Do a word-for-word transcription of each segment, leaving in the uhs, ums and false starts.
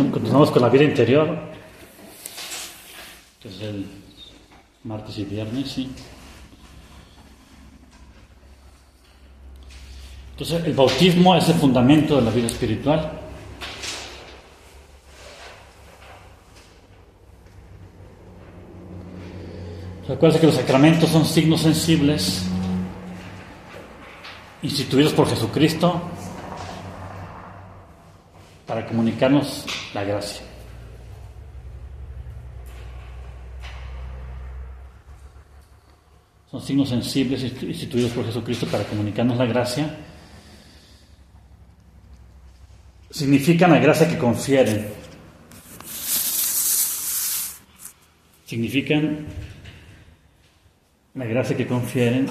continuamos con la vida interior, que es el martes y viernes, sí. Entonces, el bautismo es el fundamento de la vida espiritual. Recuerda que los sacramentos son signos sensibles instituidos por Jesucristo para comunicarnos la gracia. Son signos sensibles instituidos por Jesucristo para comunicarnos la gracia. Significan la gracia que confieren. Significan la gracia que confieren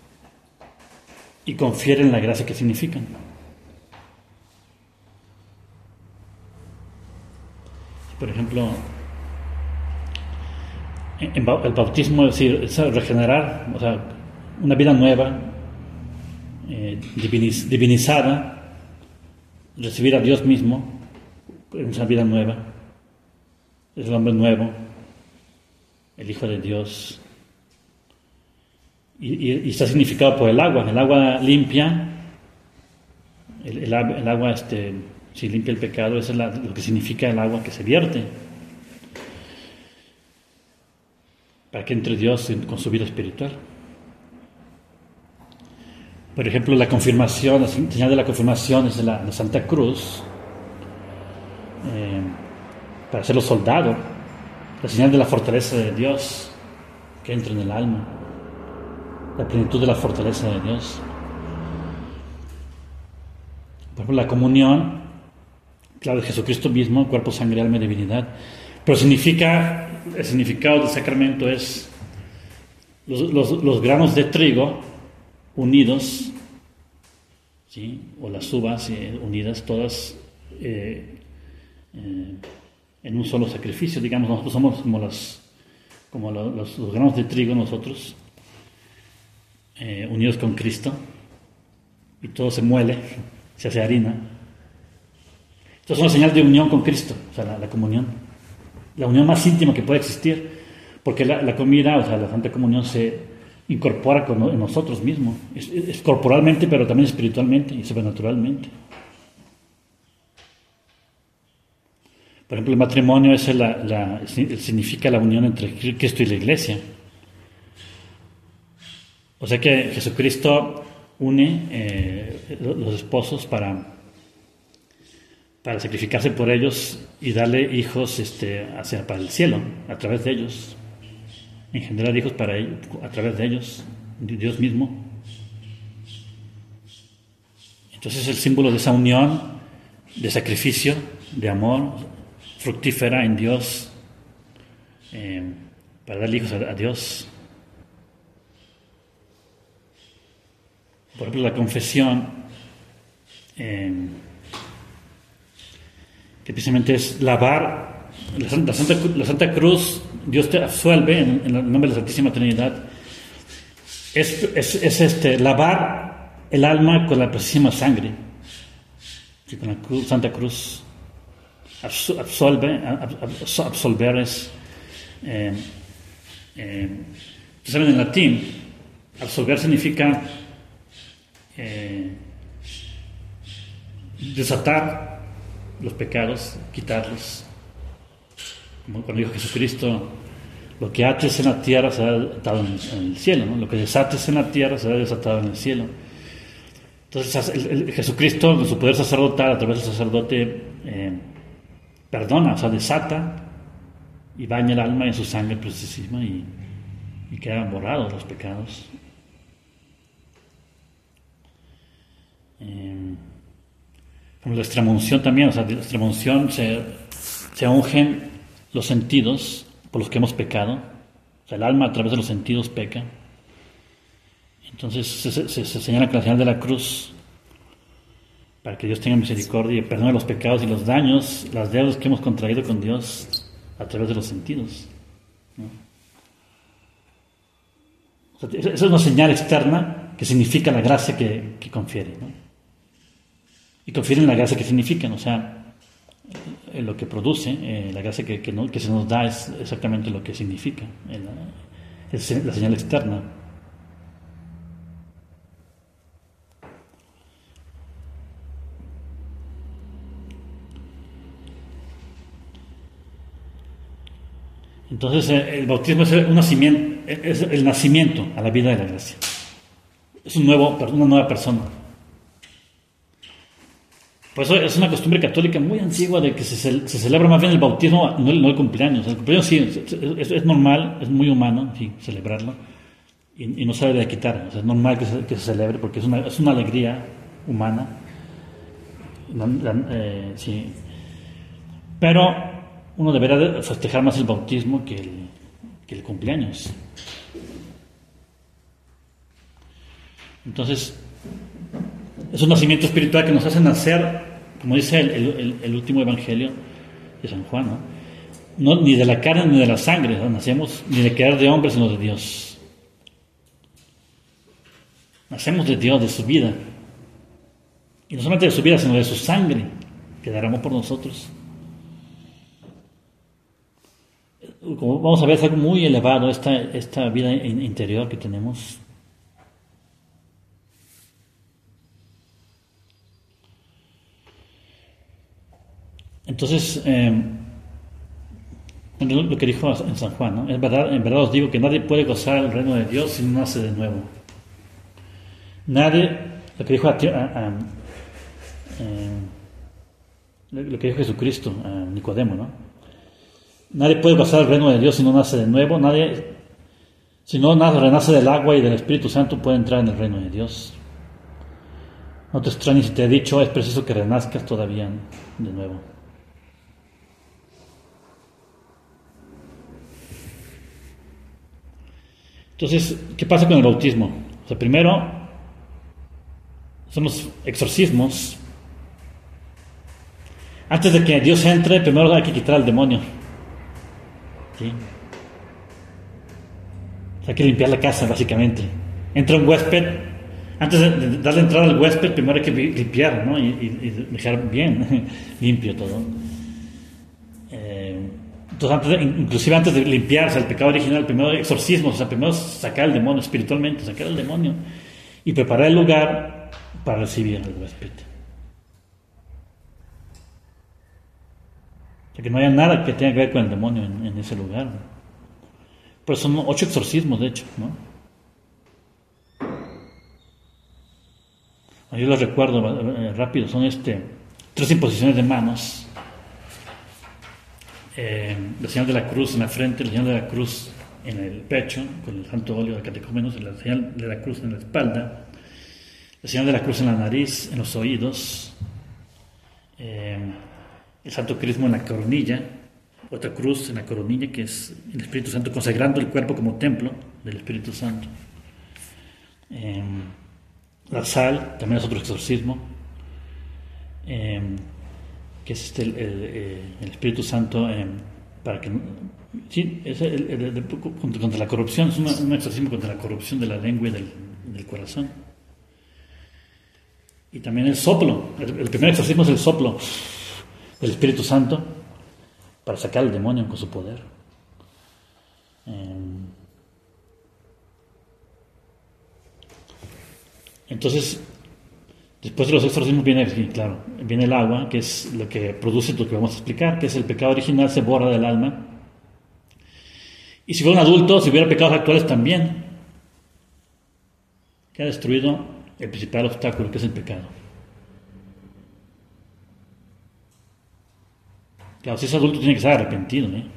y confieren la gracia que significan. Por ejemplo, el bautismo es decir, es regenerar, o sea, una vida nueva, eh, diviniz, divinizada, recibir a Dios mismo, es una vida nueva, es el hombre nuevo, el Hijo de Dios, y, y, y está significado por el agua, el agua limpia, el, el, el agua este, si limpia el pecado, eso es la, lo que significa el agua que se vierte, para que entre Dios con su vida espiritual. Por ejemplo, la confirmación, la señal de la confirmación es la, la Santa Cruz, eh, para ser los soldados, la señal de la fortaleza de Dios que entra en el alma, la plenitud de la fortaleza de Dios. Por ejemplo, la comunión, claro, de Jesucristo mismo, cuerpo, sangre, alma y divinidad, pero significa, el significado del sacramento es los, los, los granos de trigo unidos, ¿sí? O las uvas eh, unidas, todas eh, eh, en un solo sacrificio. Digamos, nosotros somos como, las, como los, los, los granos de trigo, nosotros, eh, unidos con Cristo, y todo se muele, se hace harina. Esto es una señal de unión con Cristo, o sea, la, la comunión, la unión más íntima que puede existir, porque la, la comida, o sea, la Santa Comunión se incorpora con, en nosotros mismos, es, es corporalmente, pero también espiritualmente y sobrenaturalmente. Por ejemplo, el matrimonio es la, la, significa la unión entre Cristo y la Iglesia. O sea que Jesucristo une eh, los esposos para, para sacrificarse por ellos y darle hijos este, hacia, para el cielo, a través de ellos. Engendrar hijos para ellos, a través de ellos, Dios mismo. Entonces es el símbolo de esa unión, de sacrificio, de amor, fructífera en Dios, eh, para darle hijos a, a Dios. Por ejemplo, la confesión, eh, que precisamente es lavar la Santa, la Santa, la Santa Cruz. Dios te absuelve en, en el nombre de la Santísima Trinidad. Es, es, es este, lavar el alma con la preciosísima sangre, sí, con la cruz, Santa Cruz. Absuelve, ab, absolver es, eh, eh, saben en latín, absolver significa eh, desatar los pecados, quitarlos. Como cuando dijo Jesucristo, lo que ates en la tierra será atado en, en el cielo, ¿no? Lo que desates en la tierra será desatado en el cielo. Entonces el, el, Jesucristo, con su poder sacerdotal, a través del sacerdote, eh, perdona, o sea, desata y baña el alma en su sangre preciosísima y, y quedan borrados los pecados. Eh, como la extremunción también, o sea, de la extremunción se, se ungen los sentidos por los que hemos pecado, o sea, el alma a través de los sentidos peca. Entonces se, se, se señala con la señal de la cruz para que Dios tenga misericordia y perdone los pecados y los daños, las deudas que hemos contraído con Dios a través de los sentidos, ¿no? O sea, esa es una señal externa que significa la gracia que, que confiere, ¿no? Y confieren la gracia que significan, o sea, eh, lo que produce, eh, la gracia que, que, no, que se nos da es exactamente lo que significa, eh, es la señal externa. Entonces eh, el bautismo es un nacimiento, es el nacimiento a la vida de la gracia. Es un nuevo, una nueva persona. Por eso es una costumbre católica muy antigua de que se, se celebra más bien el bautismo, no el, no el cumpleaños. El cumpleaños sí, es, es normal, es muy humano, sí, celebrarlo, y, y no se debe de quitar. O sea, es normal que se, que se celebre porque es una, es una alegría humana. La, la, eh, sí. Pero uno deberá de festejar más el bautismo que el, que el cumpleaños. Entonces, es un nacimiento espiritual que nos hace nacer, como dice el, el, el último evangelio de San Juan, ¿no? No, ni de la carne ni de la sangre, ¿no? Nacemos ni de querer de hombre, sino de Dios. Nacemos de Dios, de su vida. Y no solamente de su vida, sino de su sangre, que derramó por nosotros. Como vamos a ver, es algo muy elevado esta, esta vida interior que tenemos. Entonces, eh, lo que dijo en San Juan, ¿no? Es verdad, en verdad os digo que nadie puede gozar el reino de Dios si no nace de nuevo. Nadie, lo que dijo a, a, a, eh, lo que dijo Jesucristo a Nicodemo, ¿no? Nadie puede gozar el reino de Dios si no nace de nuevo. Nadie, si no nace, renace del agua y del Espíritu Santo, puede entrar en el reino de Dios. No te extrañes si te he dicho, es preciso que renazcas todavía de nuevo. Entonces, ¿qué pasa con el bautismo? O sea, primero, son los exorcismos. Antes de que Dios entre, primero hay que quitar al demonio. ¿Sí? O sea, hay que limpiar la casa, básicamente. Entra un huésped. Antes de darle entrada al huésped, primero hay que limpiar, ¿no? Y, y, y dejar bien limpio todo. Eh, entonces, antes de, inclusive antes de limpiarse el pecado original, primero exorcismo, o sea, primero sacar al demonio espiritualmente, sacar al demonio y preparar el lugar para recibir al huésped. O sea, que no haya nada que tenga que ver con el demonio en, en ese lugar. Por eso son ocho exorcismos, de hecho, ¿no? Yo los recuerdo eh, rápido, son este tres imposiciones de manos, eh, la señal de la cruz en la frente, la señal de la cruz en el pecho, con el santo óleo de catecúmenos, la señal de la cruz en la espalda, la señal de la cruz en la nariz, en los oídos, eh, el santo crisma en la coronilla, otra cruz en la coronilla que es el Espíritu Santo consagrando el cuerpo como templo del Espíritu Santo. Eh, La sal, también es otro exorcismo, eh, que es este, el, el, el Espíritu Santo, eh, para que, sí, es el, el, el, contra, contra la corrupción, es una, un exorcismo contra la corrupción de la lengua y del, del corazón. Y también el soplo, el, el primer exorcismo es el soplo del Espíritu Santo, para sacar al demonio con su poder. Eh, Entonces, después de los exorcismos viene, claro, viene el agua, que es lo que produce lo que vamos a explicar, que es el pecado original, se borra del alma. Y si fuera un adulto, si hubiera pecados actuales también, queda destruido el principal obstáculo, que es el pecado. Claro, si es adulto tiene que estar arrepentido, ¿eh?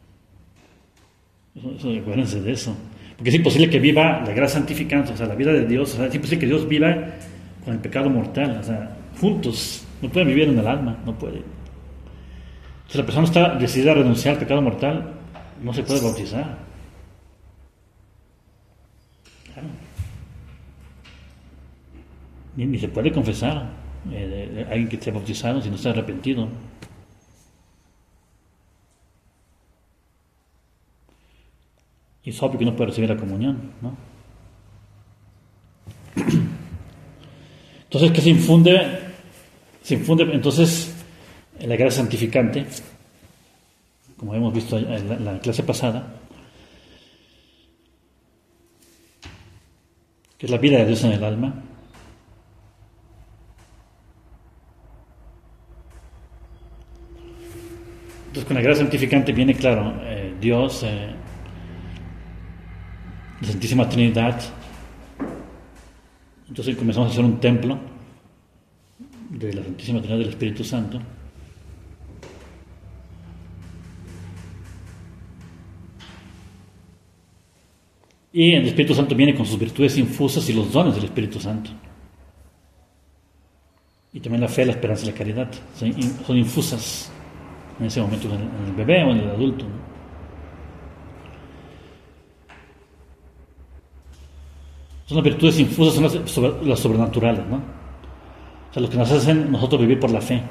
Eso, eso, acuérdense de eso. Porque es imposible que viva la gracia santificante, o sea, la vida de Dios, o sea, es imposible que Dios viva con el pecado mortal, o sea, juntos, no pueden vivir en el alma, no puede. Si la persona está decidida a renunciar al pecado mortal, no se puede bautizar. Claro. Ni, ni se puede confesar eh, de, de alguien que esté bautizado si no está arrepentido. Y es obvio que no puede recibir la comunión, ¿no? Entonces, ¿qué se infunde? Se infunde, entonces, la gracia santificante, como hemos visto en la, en la clase pasada, que es la vida de Dios en el alma. Entonces, con la gracia santificante viene, claro, eh, Dios, eh, la Santísima Trinidad. Entonces comenzamos a hacer un templo de la Santísima Trinidad del Espíritu Santo. Y el Espíritu Santo viene con sus virtudes infusas y los dones del Espíritu Santo. Y también la fe, la esperanza y la caridad. Son, son infusas en ese momento en el bebé o en el adulto, ¿no? Son las virtudes infusas, son las, sobre, las sobrenaturales, ¿no? O sea, lo que nos hacen nosotros vivir por la fe.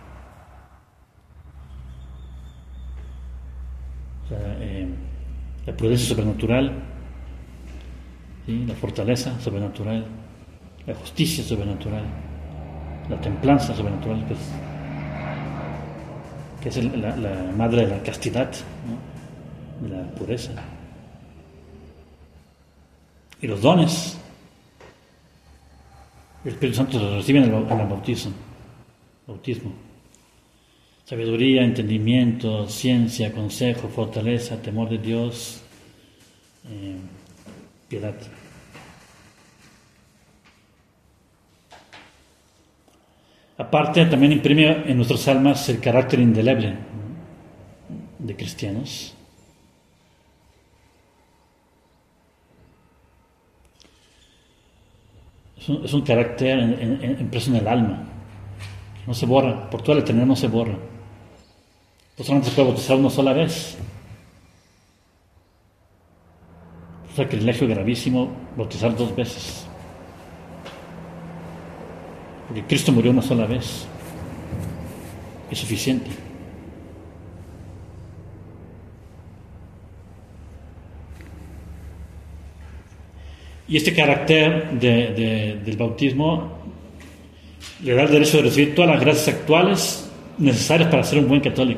O sea, eh, la prudencia sobrenatural, ¿sí? La fortaleza sobrenatural, la justicia sobrenatural, la templanza sobrenatural, que es, que es el, la, la madre de la castidad, ¿no? De la pureza. Y los dones el Espíritu Santo se reciben en el, en el bautismo, bautismo. Sabiduría, entendimiento, ciencia, consejo, fortaleza, temor de Dios, eh, piedad. Aparte, también imprime en nuestras almas el carácter indeleble, ¿no?, de cristianos. Es un, es un carácter en, en, impreso en el alma, que no se borra, por toda la eternidad no se borra. Pues solamente se puede bautizar una sola vez. Es un sacrilegio gravísimo bautizar dos veces. Porque Cristo murió una sola vez. Es suficiente. Y este carácter de, de, del bautismo le da el derecho de recibir todas las gracias actuales necesarias para ser un buen católico.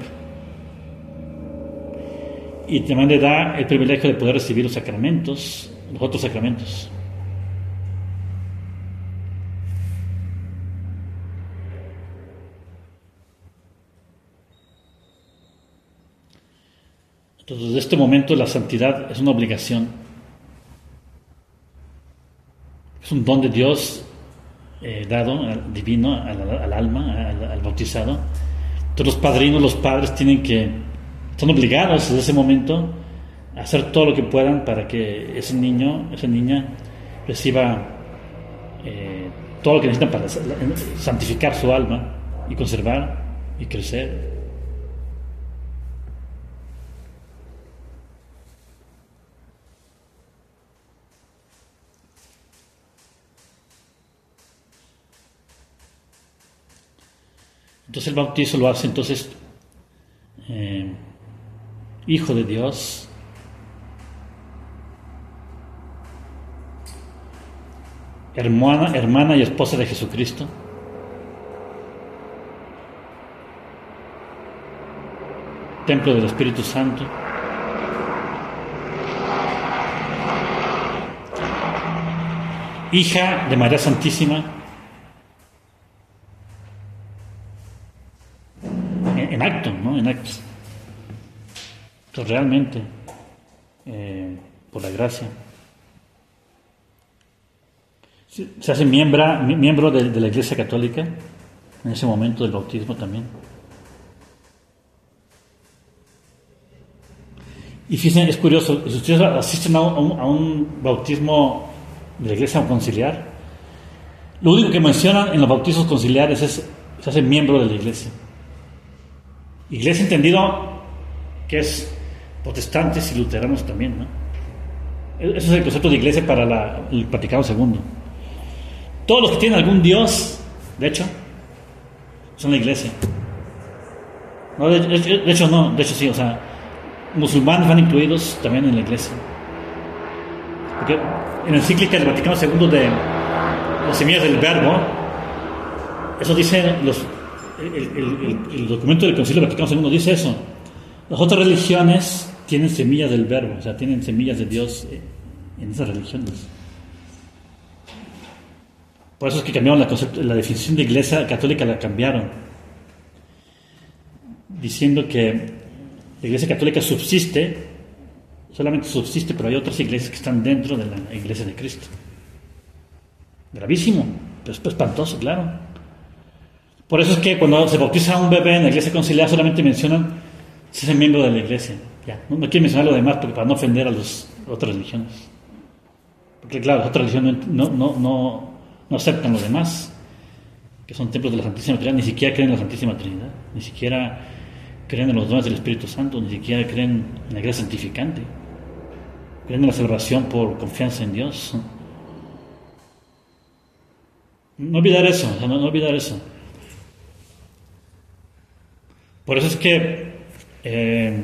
Y también le da el privilegio de poder recibir los sacramentos, los otros sacramentos. Entonces, desde este momento la santidad es una obligación. Es un don de Dios eh, dado, divino, al, al alma, al, al bautizado. Entonces los padrinos, los padres tienen que, están obligados desde ese momento a hacer todo lo que puedan para que ese niño, esa niña reciba eh, todo lo que necesitan para santificar su alma y conservar y crecer. Entonces el bautizo lo hace entonces eh, hijo de Dios, hermana, hermana y esposa de Jesucristo, templo del Espíritu Santo, hija de María Santísima, en acto, ¿no? En actos. Entonces, realmente, eh, por la gracia, se hace miembro, miembro de, de la Iglesia Católica en ese momento del bautismo también. Y fíjense, es curioso, si ustedes asisten a un, a un bautismo de la Iglesia conciliar, lo único que mencionan en los bautizos conciliares es se hace miembro de la Iglesia. Iglesia entendido que es protestantes y luteranos también, ¿no? Ese es el concepto de iglesia para la, el Vaticano segundo. Todos los que tienen algún Dios, de hecho, son la iglesia. No, de, de, de hecho no, de hecho sí, o sea, musulmanes van incluidos también en la iglesia. Porque en la encíclica del Vaticano segundo de las semillas del Verbo, eso dicen los el, el, el, el documento del Concilio Vaticano segundo dice eso. Las otras religiones tienen semillas del verbo, o sea, tienen semillas de Dios en esas religiones. Por eso es que cambiaron la, concept- la definición de iglesia católica, la cambiaron, diciendo que la iglesia católica subsiste, solamente subsiste, pero hay otras iglesias que están dentro de la iglesia de Cristo. Gravísimo, pero es espantoso, claro. Por eso es que cuando se bautiza a un bebé en la iglesia conciliar solamente mencionan si es miembro de la iglesia. Ya, no, no quiero mencionar lo demás porque para no ofender a las otras religiones. Porque claro, las otras religiones no, no, no, no aceptan lo demás, que son templos de la Santísima Trinidad, ni siquiera creen en la Santísima Trinidad, ni siquiera creen en los dones del Espíritu Santo, ni siquiera creen en la gracia santificante, creen en la salvación por confianza en Dios. No olvidar eso, o sea, no, no olvidar eso. Por eso es que eh,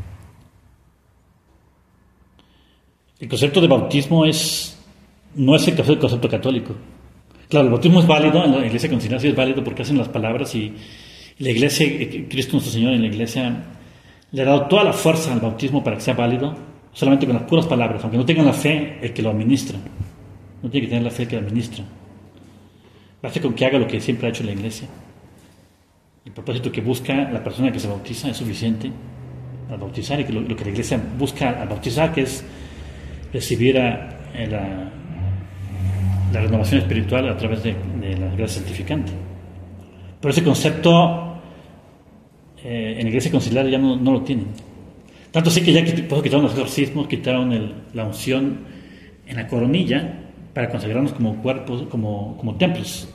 el concepto de bautismo es no es el concepto católico. Claro, el bautismo es válido, en la iglesia conciliar sí es válido porque hacen las palabras y, y la iglesia, Cristo nuestro Señor en la iglesia le ha dado toda la fuerza al bautismo para que sea válido, solamente con las puras palabras, aunque no tengan la fe el que lo administra. No tiene que tener la fe el que lo administra. Basta con que haga lo que siempre ha hecho la iglesia. El propósito que busca la persona que se bautiza es suficiente al bautizar, y que lo, lo que la iglesia busca al bautizar, que es recibir a, a la, la renovación espiritual a través de, de la gracia santificante. Pero ese concepto eh, en la iglesia conciliar ya no, no lo tienen. Tanto así que ya quitaron los exorcismos, quitaron el, la unción en la coronilla para consagrarnos como cuerpos, como, como templos.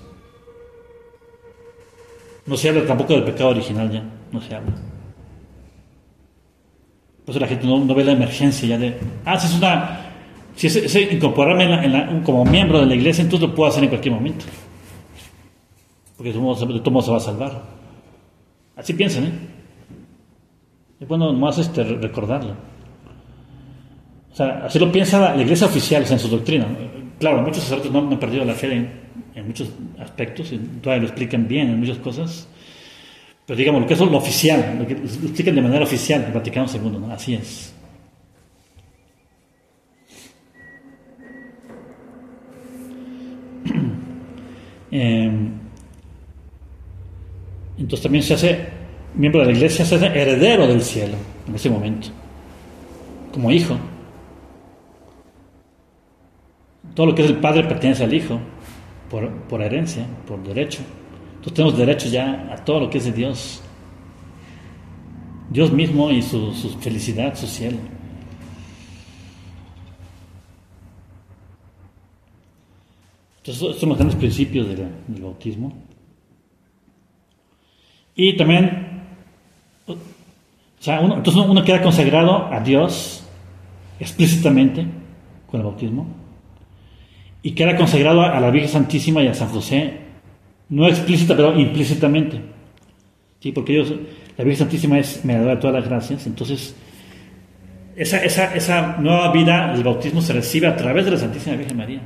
No se habla tampoco del pecado original ya, no se habla. Por eso la gente no, no ve la emergencia ya de, ah, si es una, si es, es incorporarme en la, en la, como miembro de la iglesia, entonces lo puedo hacer en cualquier momento. Porque de todo modo, de todo modo se va a salvar. Así piensan, ¿eh? Es bueno nomás este, recordarlo. O sea, así lo piensa la, la iglesia oficial, o sea, en su doctrina. Claro, muchos sacerdotes no, no han perdido la fe en, en muchos aspectos, y todavía lo explican bien en muchas cosas, pero digamos, lo que es lo oficial, lo que lo explican de manera oficial el Vaticano segundo, ¿no? Así es. eh, entonces también se hace miembro de la iglesia, se hace heredero del cielo en ese momento, como hijo. Todo lo que es el padre pertenece al hijo, por, por herencia, por derecho. Entonces tenemos derecho ya a todo lo que es de Dios. Dios mismo y su, su felicidad, su cielo. Entonces, estos son los grandes principios de la, del bautismo. Y también, o sea, uno, entonces uno queda consagrado a Dios explícitamente con el bautismo. Y queda consagrado a la Virgen Santísima y a San José, no explícita, pero implícitamente. ¿Sí? Porque ellos, la Virgen Santísima es mediadora de todas las gracias, entonces esa, esa, esa nueva vida del bautismo se recibe a través de la Santísima Virgen María.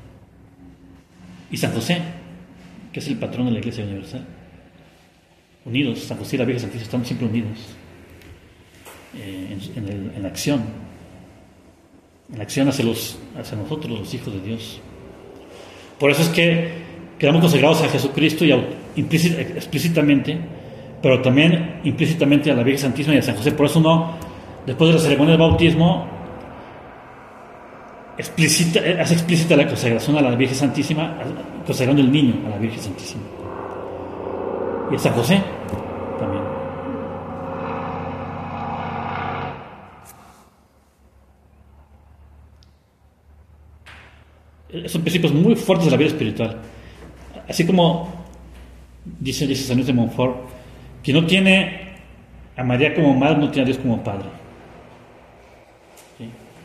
Y San José, que es el patrón de la Iglesia Universal. Unidos, San José y la Virgen Santísima están siempre unidos eh, en, en, el, en la acción. En la acción hacia, los, hacia nosotros, los hijos de Dios. Por eso es que quedamos consagrados a Jesucristo y implícita, explícitamente, pero también implícitamente a la Virgen Santísima y a San José. Por eso no, después de la ceremonia del bautismo, explícita, hace explícita la consagración a la Virgen Santísima, consagrando el niño a la Virgen Santísima. Y a San José también. Son principios muy fuertes de la vida espiritual. Así como dice, dice San Luis de Montfort, que no tiene a María como madre, no tiene a Dios como padre. ¿Sí?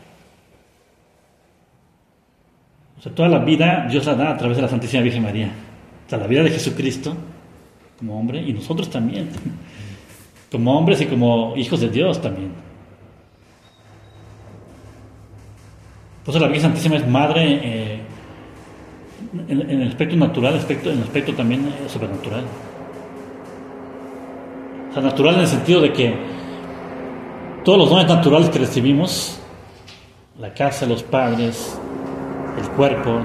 O sea, toda la vida Dios la da a través de la Santísima Virgen María. O sea, la vida de Jesucristo como hombre, y nosotros también, como hombres y como hijos de Dios también. Por eso la Virgen Santísima es madre eh, en, en el aspecto natural, aspecto, en el aspecto también eh, sobrenatural. O sea, natural en el sentido de que todos los dones naturales que recibimos, la casa, los padres, el cuerpo,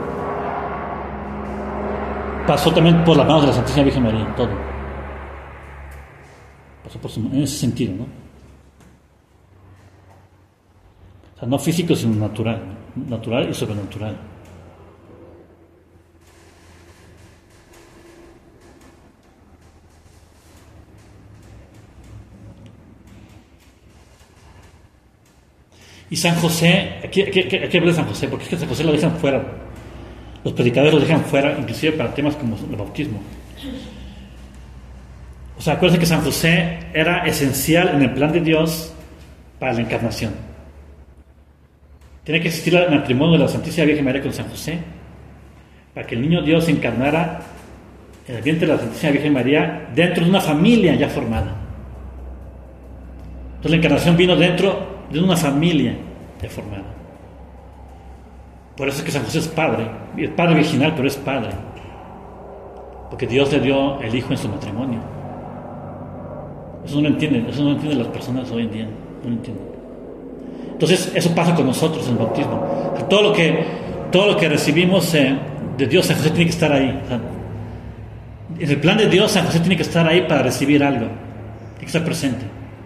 pasó también por las manos de la Santísima Virgen María, todo. Pasó por su, en ese sentido, ¿no? O sea, no físico, sino natural, ¿no? Natural y sobrenatural. Y San José, aquí hay que hablar de San José, porque es que San José lo dejan fuera. Los predicadores lo dejan fuera, inclusive para temas como el bautismo. O sea, acuérdense que San José era esencial en el plan de Dios para la encarnación. Tiene que existir el matrimonio de la Santísima Virgen María con San José para que el niño Dios se encarnara en el vientre de la Santísima Virgen María dentro de una familia ya formada. Entonces la encarnación vino dentro de una familia ya formada. Por eso es que San José es padre, es padre virginal, pero es padre, porque Dios le dio el hijo en su matrimonio. Eso no lo entienden, eso no lo entienden las personas hoy en día, no lo entienden. Entonces eso pasa con nosotros en el bautismo. Todo lo que, todo lo que recibimos eh, de Dios, San José tiene que estar ahí. O sea, en el plan de Dios, San José tiene que estar ahí para recibir algo, tiene que estar presente.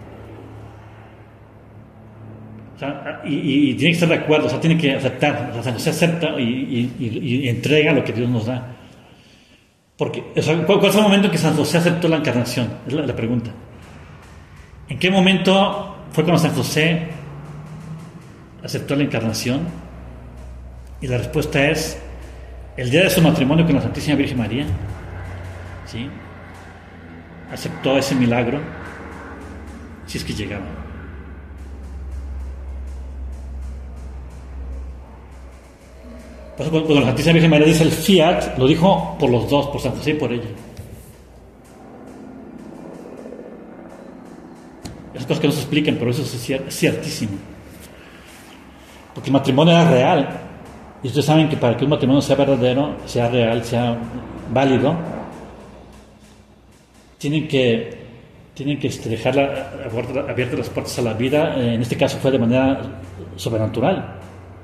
O sea, y, y, y tiene que estar de acuerdo, o sea, tiene que aceptar. O sea, San José acepta y, y, y entrega lo que Dios nos da. Porque, o sea, ¿cuál, ¿cuál fue el momento en que San José aceptó la encarnación? Es la, la pregunta. ¿En qué momento fue cuando San José aceptó la encarnación? Y la respuesta es el día de su matrimonio con la Santísima Virgen María. ¿Sí? Aceptó ese milagro, si es que llegaba. Por eso, cuando la Santísima Virgen María dice el fiat, lo dijo por los dos, por San José y por ella. Esas cosas que no se explican, pero eso es cier- ciertísimo. Porque el matrimonio era real. Y ustedes saben que para que un matrimonio sea verdadero, sea real, sea válido, tienen que, tienen que este, dejar la, abiertas las puertas a la vida. En este caso fue de manera sobrenatural.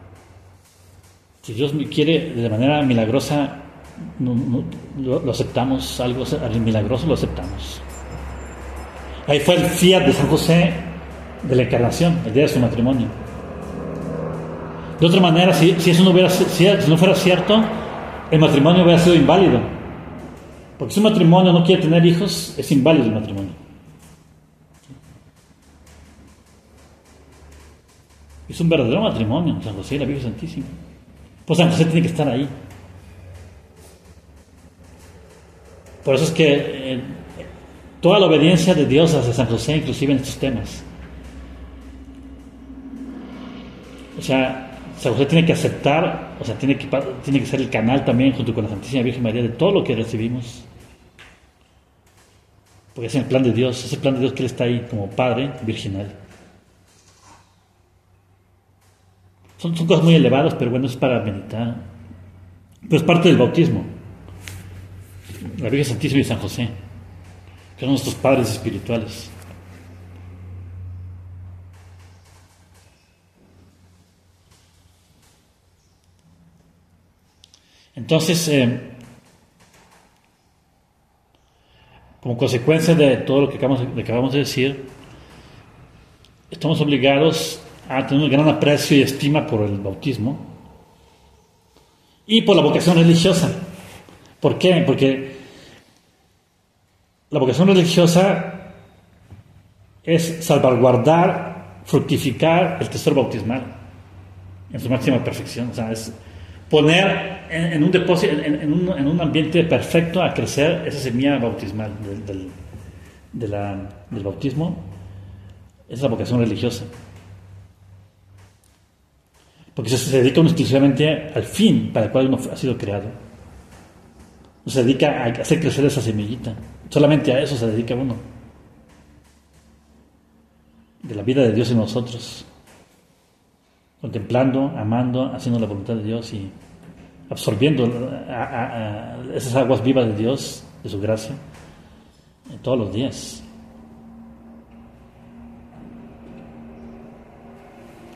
Si Dios quiere de manera milagrosa, no, no, lo, lo aceptamos, algo milagroso lo aceptamos. Ahí fue el fiat de San José de la encarnación, el día de su matrimonio. De otra manera, si, si eso no hubiera, si, si no fuera cierto, el matrimonio hubiera sido inválido. Porque si un matrimonio no quiere tener hijos, es inválido el matrimonio. Es un verdadero matrimonio, San José y la Virgen Santísima. Pues San José tiene que estar ahí. Por eso es que eh, toda la obediencia de Dios hacia San José, inclusive en estos temas. O sea, San José tiene que aceptar, o sea, tiene que, tiene que ser el canal también, junto con la Santísima Virgen María, de todo lo que recibimos. Porque es el plan de Dios, es el plan de Dios que Él está ahí como Padre virginal. Son, son cosas muy elevadas, pero bueno, es para meditar. Pero es parte del bautismo. La Virgen Santísima y San José, que son nuestros padres espirituales. Entonces, eh, como consecuencia de todo lo que acabamos, de, que acabamos de decir, estamos obligados a tener un gran aprecio y estima por el bautismo y por la vocación religiosa. ¿Por qué? Porque la vocación religiosa es salvaguardar, fructificar el tesoro bautismal en su máxima perfección. O sea, es poner en, en un depósito, en, en, un, en un ambiente perfecto a crecer esa semilla bautismal del, del, de la, del bautismo. Esa es la vocación religiosa. Porque se dedica uno exclusivamente al fin para el cual uno ha sido creado. No se dedica a hacer crecer esa semillita. Solamente a eso se dedica uno. De la vida de Dios en nosotros. Contemplando, amando, haciendo la voluntad de Dios y absorbiendo a, a, a esas aguas vivas de Dios, de su gracia, todos los días.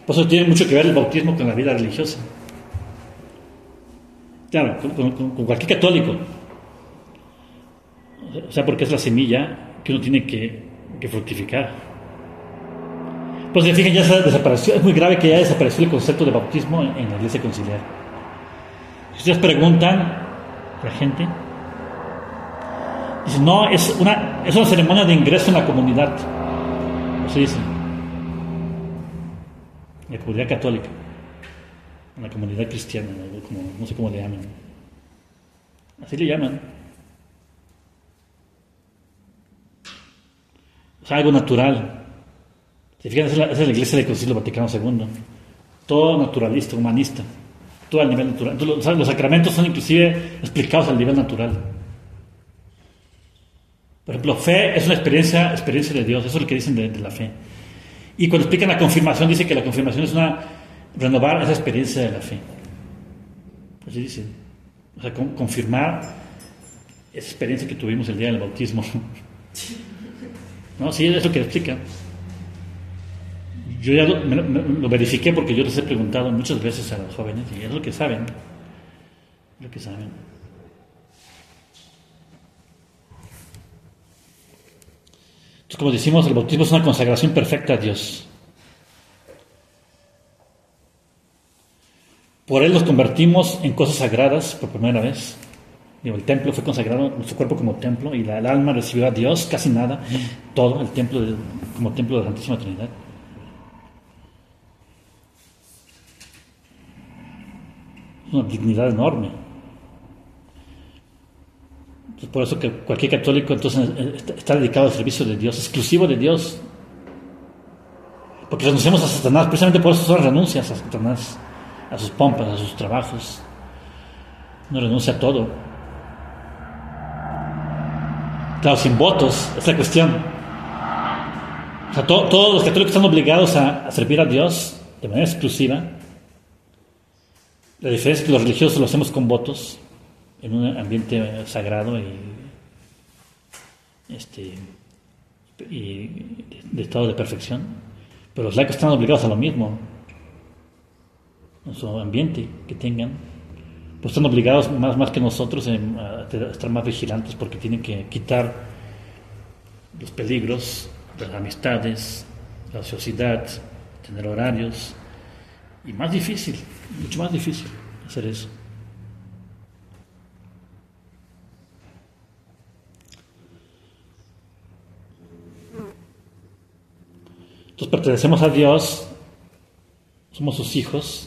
Por eso tiene mucho que ver el bautismo con la vida religiosa. Claro, con, con, con cualquier católico. O sea, porque es la semilla que uno tiene que, que fructificar. Pues se fijan, ya se desapareció. Es muy grave que ya desapareció el concepto de bautismo en, en la iglesia conciliar. Si ustedes preguntan a la gente, dicen, no, es una, es una ceremonia de ingreso en la comunidad. Así dicen. En la comunidad católica. En la comunidad cristiana, ¿no? Como, no sé cómo le llaman. Así le llaman. O sea, algo natural. Si fijan, esa es la, esa es la iglesia del Concilio Vaticano segundo. Todo naturalista, humanista. Todo al nivel natural. Entonces, los, los sacramentos son inclusive explicados al nivel natural. Por ejemplo, fe es una experiencia, experiencia de Dios. Eso es lo que dicen de, de la fe. Y cuando explican la confirmación, dice que la confirmación es una renovar esa experiencia de la fe. Así dice. O sea, con, confirmar esa experiencia que tuvimos el día del bautismo. No, sí, es lo que explica. Yo ya lo, me, me, lo verifiqué porque yo les he preguntado muchas veces a los jóvenes y es lo que saben. Es lo que saben. Entonces, como decimos, el bautismo es una consagración perfecta a Dios. Por él nos convertimos en cosas sagradas por primera vez. Digo, el templo fue consagrado, nuestro cuerpo como templo, y la, el alma recibió a Dios, casi nada, todo el templo de, como templo de la Santísima Trinidad. Es una dignidad enorme. Entonces, por eso que cualquier católico entonces está, está dedicado al servicio de Dios, exclusivo de Dios. Porque renunciamos a Satanás, precisamente por eso son renuncias a Satanás, a sus pompas, a sus trabajos. No renuncia a todo. Claro, sin votos, es la cuestión. O sea, to, todos los católicos están obligados a, a servir a Dios de manera exclusiva. La diferencia es que los religiosos lo hacemos con votos, en un ambiente sagrado y, este, y de, de estado de perfección. Pero los laicos están obligados a lo mismo, en su ambiente que tengan. Pues están obligados más, más que nosotros en, a, a estar más vigilantes porque tienen que quitar los peligros de las amistades, la ociosidad, tener horarios, y más difícil, mucho más difícil hacer eso. Entonces pertenecemos a Dios, somos sus hijos.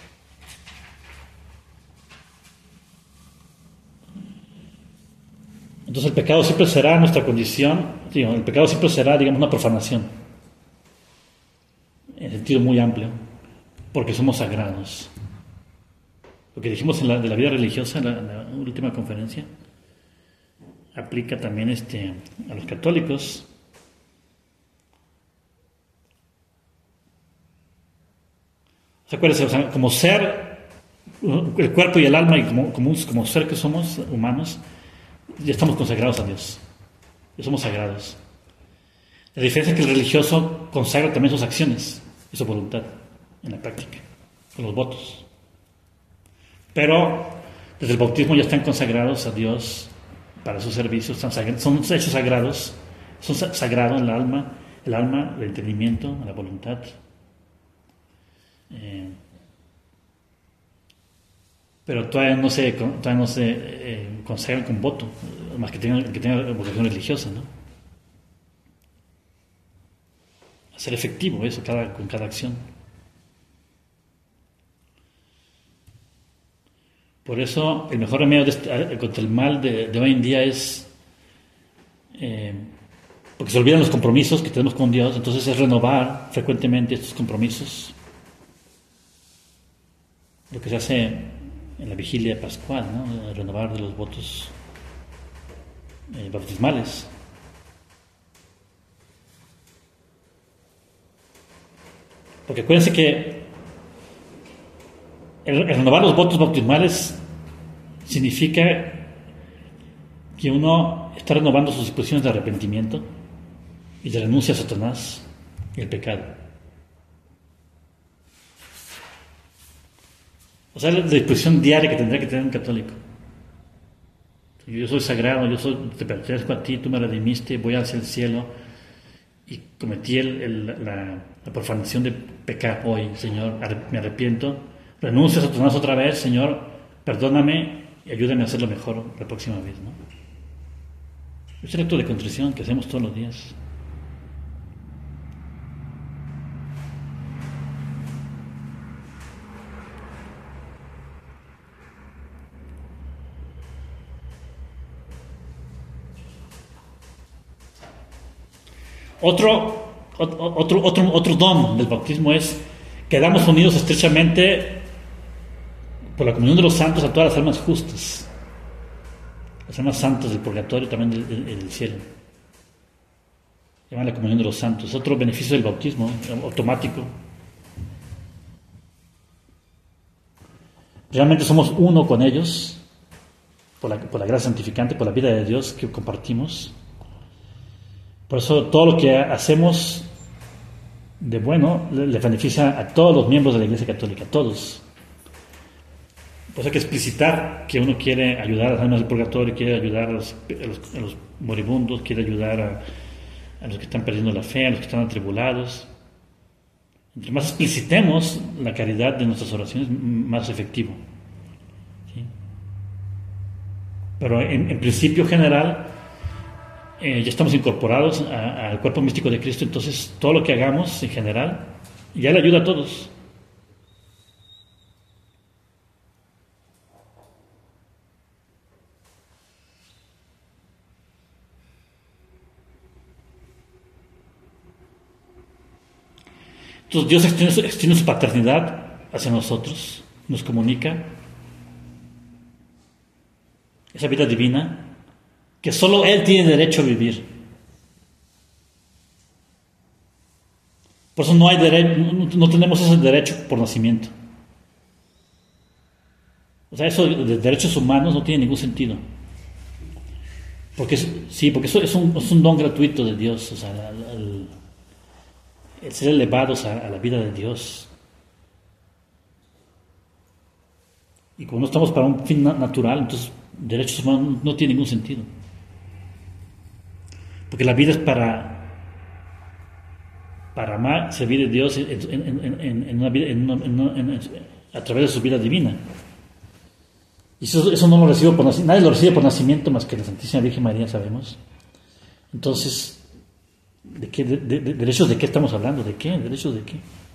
Entonces el pecado siempre será nuestra condición, digo, el pecado siempre será, digamos, una profanación, en sentido muy amplio, porque somos sagrados. Lo que dijimos en la, de la vida religiosa, en la, en la última conferencia, aplica también este, a los católicos. ¿Se acuerdan? O sea, como ser, el cuerpo y el alma, y como, como, como ser que somos humanos, ya estamos consagrados a Dios. Ya somos sagrados. La diferencia es que el religioso consagra también sus acciones y su voluntad en la práctica, con los votos. Pero desde el bautismo ya están consagrados a Dios para sus servicios, están sagrados, son hechos sagrados, son sagrados el alma, el alma, el entendimiento, la voluntad. Eh, pero todavía no se, todavía no se eh, consagran con voto, más que tengan, que tengan vocación religiosa, ¿no? Hacer efectivo eso cada, con cada acción. Por eso el mejor remedio de este, contra el mal de, de hoy en día es, eh, porque se olvidan los compromisos que tenemos con Dios, entonces es renovar frecuentemente estos compromisos. Lo que se hace en la vigilia pascual, ¿no? Renovar de los votos eh, bautismales. Porque acuérdense que el, el renovar los votos bautismales significa que uno está renovando sus disposiciones de arrepentimiento y de renuncia a Satanás y el pecado. O sea, la disposición diaria que tendría que tener un católico. Yo soy sagrado, yo soy, te pertenezco a ti, tú me redimiste, voy hacia el cielo y cometí el, el, la, la profanación de pecar hoy, Señor, me arrepiento, renuncio a Satanás otra vez, Señor, perdóname y ayúdame a hacerlo mejor la próxima vez, ¿no? Es el acto de contrición que hacemos todos los días. Otro, otro, otro, otro don del bautismo es quedamos unidos estrechamente por la comunión de los santos a todas las almas justas, las almas santas del purgatorio y también del, del, del cielo. Se llama la comunión de los santos. Es otro beneficio del bautismo, automático. Realmente somos uno con ellos por la, por la gracia santificante, por la vida de Dios que compartimos. Por eso todo lo que hacemos de bueno le, le beneficia a todos los miembros de la Iglesia Católica, a todos. Por eso hay que explicitar que uno quiere ayudar a las almas del purgatorio, quiere ayudar a los, a los, a los moribundos, quiere ayudar a, a los que están perdiendo la fe, a los que están atribulados. Entre más explicitemos la caridad de nuestras oraciones, más efectivo. ¿Sí? Pero en, en principio general, Eh, ya estamos incorporados al cuerpo místico de Cristo, entonces todo lo que hagamos en general ya le ayuda a todos. Entonces Dios extiende su, extiende su paternidad hacia nosotros, nos comunica esa vida divina que solo Él tiene derecho a vivir. Por eso no hay derecho, no, no tenemos ese derecho por nacimiento. O sea, eso de derechos humanos no tiene ningún sentido. Porque es, sí, porque eso es un, es un don gratuito de Dios, o sea, el, el, el ser elevados a, a la vida de Dios. Y como no estamos para un fin natural, entonces derechos humanos no tiene ningún sentido. Porque la vida es para, para amar, servir a Dios en, en, en, en una vida, en una, en una, en, a través de su vida divina. Y eso, eso no lo recibe por nacimiento, nadie lo recibe por nacimiento más que la Santísima Virgen María, sabemos. Entonces, ¿de qué, de, de, de derechos de qué estamos hablando? ¿De qué? ¿Derechos de qué?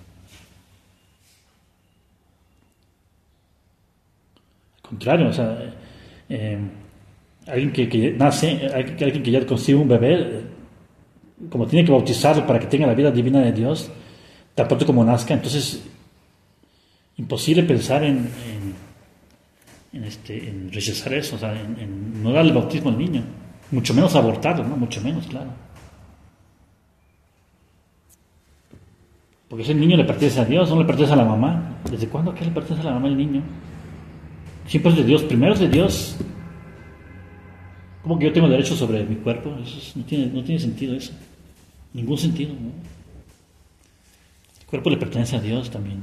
Al contrario, o sea, eh, alguien que, que nace, alguien que ya consigue un bebé, como tiene que bautizarlo para que tenga la vida divina de Dios, tan pronto como nazca, entonces imposible pensar en, en, en, este, en rechazar eso, o sea, en, en no darle bautismo al niño, mucho menos abortarlo, ¿no? Mucho menos, claro. Porque ese niño le pertenece a Dios, no le pertenece a la mamá. ¿Desde cuándo que le pertenece a la mamá el niño? Siempre es de Dios, primero es de Dios. ¿Cómo que yo tengo derecho sobre mi cuerpo? Eso es, no, tiene, no tiene sentido eso. Ningún sentido, ¿no? El cuerpo le pertenece a Dios también.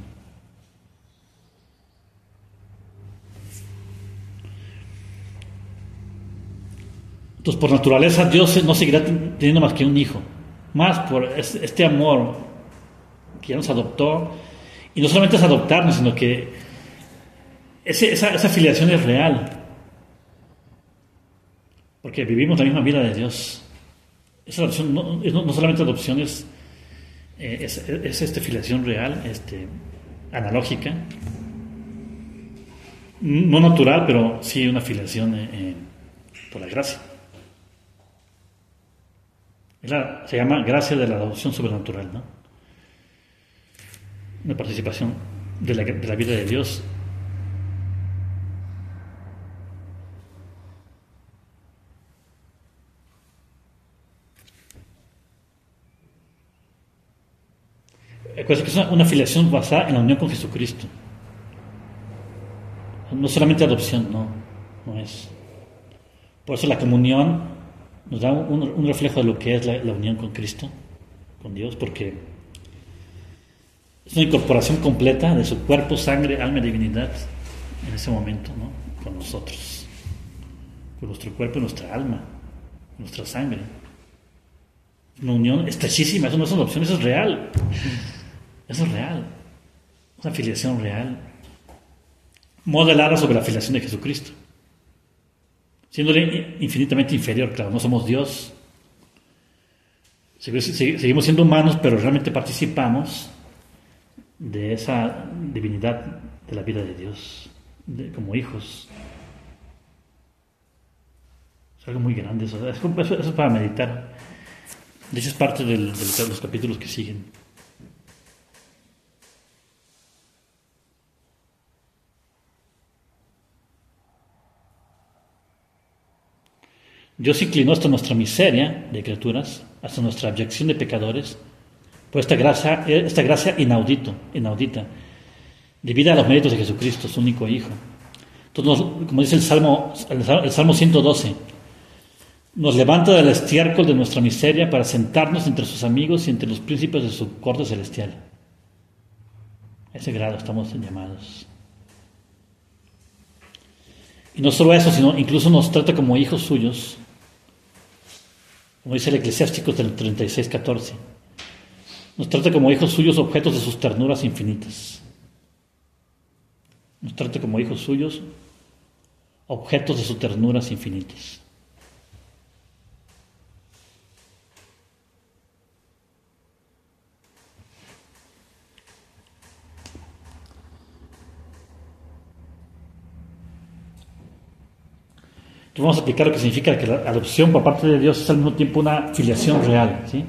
Entonces, por naturaleza, Dios no seguirá teniendo más que un hijo. Más por este amor que ya nos adoptó. Y no solamente es adoptarnos, sino que ese, esa, esa filiación es real. Porque vivimos la misma vida de Dios. Esa adopción no, no, no solamente adopción, es, es, es esta filiación real, este, analógica. No natural, pero sí una filiación eh, por la gracia. Es la, se llama gracia de la adopción sobrenatural, ¿no? Una participación de la, de la vida de Dios. Acuérdense que es una, una filiación basada en la unión con Jesucristo. No solamente adopción, no, no es. Por eso la comunión nos da un, un reflejo de lo que es la, la unión con Cristo, con Dios, porque es una incorporación completa de su cuerpo, sangre, alma y divinidad en ese momento, ¿no? Con nosotros, con nuestro cuerpo y nuestra alma, nuestra sangre. Una unión estrechísima, eso no es una opción, eso es real. Eso es real. Una filiación real. Modelada sobre la filiación de Jesucristo. Siéndole infinitamente inferior, claro, no somos Dios. Seguimos siendo humanos, pero realmente participamos de esa divinidad de la vida de Dios, de, como hijos. Es algo muy grande eso. Eso, eso es para meditar. De hecho, es parte del, de los capítulos que siguen. Dios inclinó hasta nuestra miseria de criaturas, hasta nuestra abyección de pecadores, por esta gracia, esta gracia inaudito, inaudita, debida a los méritos de Jesucristo, su único Hijo. Entonces, como dice el Salmo, el Salmo ciento doce, nos levanta del estiércol de nuestra miseria para sentarnos entre sus amigos y entre los príncipes de su corte celestial. A ese grado estamos llamados. Y no solo eso, sino incluso nos trata como hijos suyos, como dice el Eclesiásticos del treinta y seis catorce. Nos trata como hijos suyos, objetos de sus ternuras infinitas. Nos trata como hijos suyos, objetos de sus ternuras infinitas. Entonces vamos a explicar lo que significa que la adopción por parte de Dios es al mismo tiempo una filiación real, ¿sí?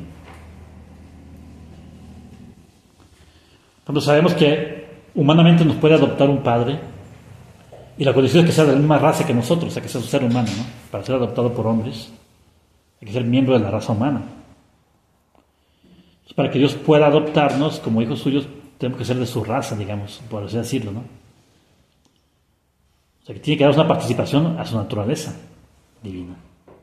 Cuando sabemos que humanamente nos puede adoptar un padre, y la condición es que sea de la misma raza que nosotros, o sea, que sea un ser humano, ¿no? Para ser adoptado por hombres, hay que ser miembro de la raza humana. Entonces, para que Dios pueda adoptarnos como hijos suyos, tenemos que ser de su raza, digamos, por así decirlo, ¿no? O sea, que tiene que darnos una participación a su naturaleza divina.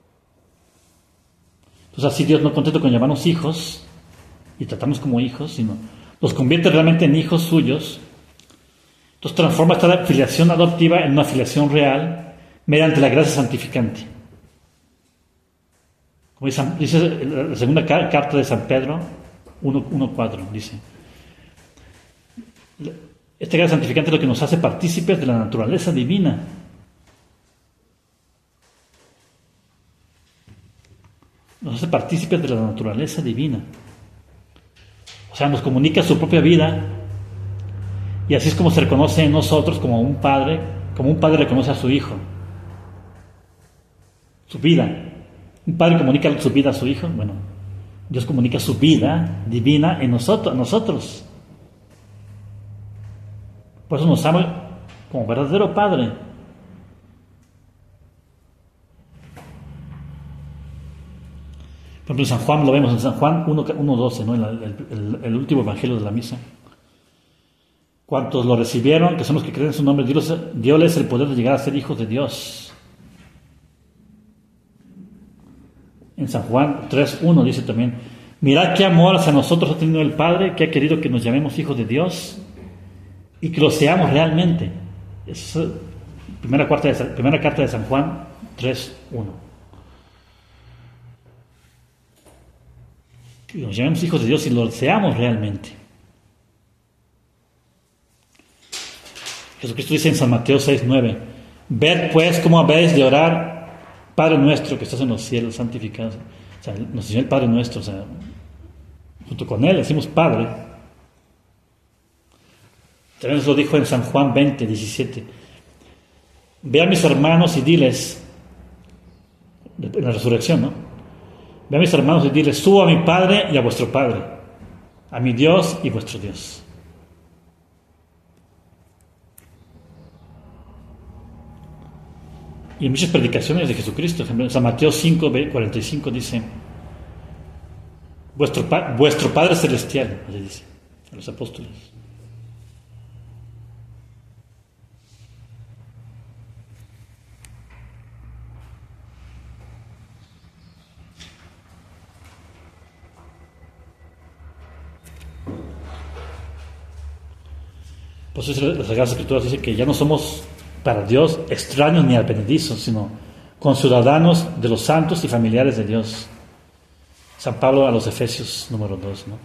Entonces, así Dios no contento con llamarnos hijos y tratarnos como hijos, sino los convierte realmente en hijos suyos. Entonces, transforma esta filiación adoptiva en una filiación real mediante la gracia santificante. Como dice la segunda carta de San Pedro uno cuatro, dice: esta gracia santificante es lo que nos hace partícipes de la naturaleza divina. Nos hace partícipes de la naturaleza divina. O sea, nos comunica su propia vida. Y así es como se reconoce en nosotros como un padre, como un padre reconoce a su hijo. Su vida. Un padre comunica su vida a su hijo. Bueno, Dios comunica su vida divina en nosotros. nosotros. Por eso nos ama como verdadero Padre. Por ejemplo, en San Juan lo vemos, en San Juan uno doce, ¿no? el, el, el último evangelio de la misa. Cuantos lo recibieron, que son los que creen en su nombre, Dios, dióles el poder de llegar a ser hijos de Dios. En San Juan tres uno dice también: mirad qué amor hacia nosotros ha tenido el Padre, que ha querido que nos llamemos hijos de Dios y que lo seamos realmente. Es primera, cuarta de, primera carta de San Juan tres uno. Que nos llamemos hijos de Dios y lo seamos realmente. Jesucristo dice en San Mateo seis nueve: ved pues cómo habéis de orar, Padre nuestro que estás en los cielos, santificado. O sea, nos enseñó el Padre nuestro, o sea, junto con Él decimos Padre. También nos lo dijo en San Juan veinte diecisiete: ve a mis hermanos y diles, en la resurrección, ¿no? Ve a mis hermanos y diles: subo a mi Padre y a vuestro Padre, a mi Dios y vuestro Dios. Y en muchas predicaciones de Jesucristo, por ejemplo, en San Mateo cinco cuarenta y cinco dice: vuestro, vuestro Padre Celestial, así dice a los apóstoles. Por eso las Sagradas Escrituras dicen que ya no somos para Dios extraños ni advenedizos, sino conciudadanos de los santos y familiares de Dios. San Pablo a los Efesios número dos, ¿no?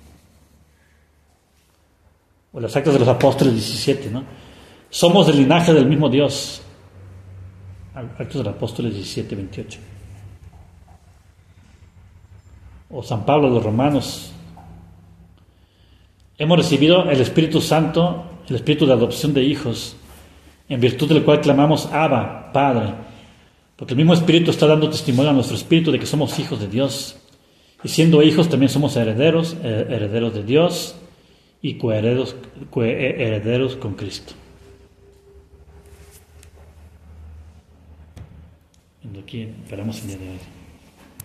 O los Actos de los Apóstoles diecisiete, ¿no? Somos del linaje del mismo Dios. Actos de los Apóstoles diecisiete, veintiocho. O San Pablo a los Romanos. Hemos recibido el Espíritu Santo, el Espíritu de adopción de hijos, en virtud del cual clamamos Abba, Padre, porque el mismo Espíritu está dando testimonio a nuestro espíritu de que somos hijos de Dios, y siendo hijos también somos herederos, herederos de Dios y coherederos, coherederos con Cristo. Aquí paramos el día de hoy.